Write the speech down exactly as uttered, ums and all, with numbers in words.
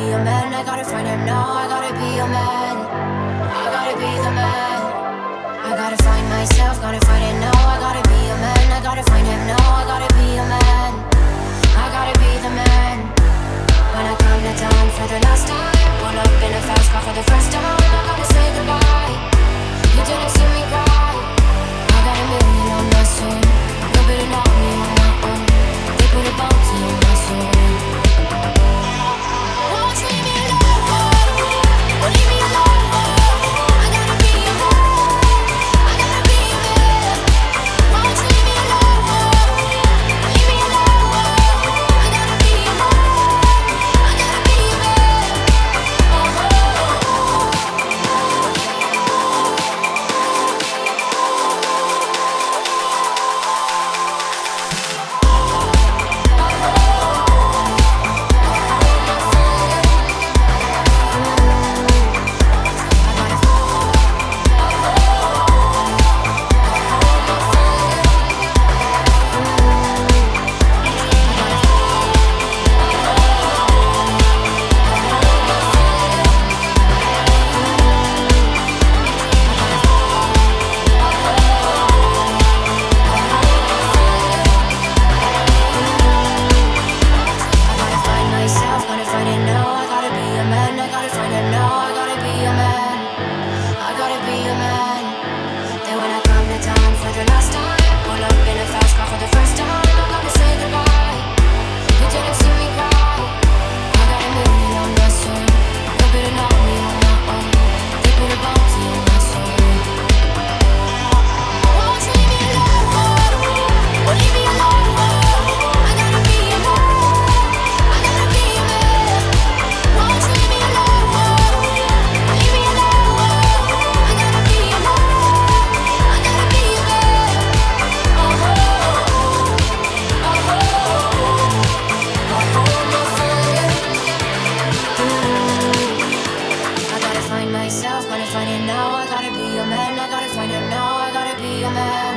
a man. I gotta find him now. I gotta be a man. I gotta be the man. I gotta find myself, gotta find it now. I gotta be a man. I gotta find him now. I gotta be a man. I gotta be the man. When I come to town for the last time, pull up in a fast car for the first time. I gotta say goodbye. You didn't see me cry. I got a million on my soul. Nobody know me on my own. They put a bounty on my soul. Won't leave me alone. Won't leave me alone. I gotta be a man. I gotta be a man. Won't leave me alone. Leave me alone. I gotta be a man. I gotta be a man. Oh, oh. Myself, gotta find it now. I gotta be a man. I gotta find it now. I gotta be a man.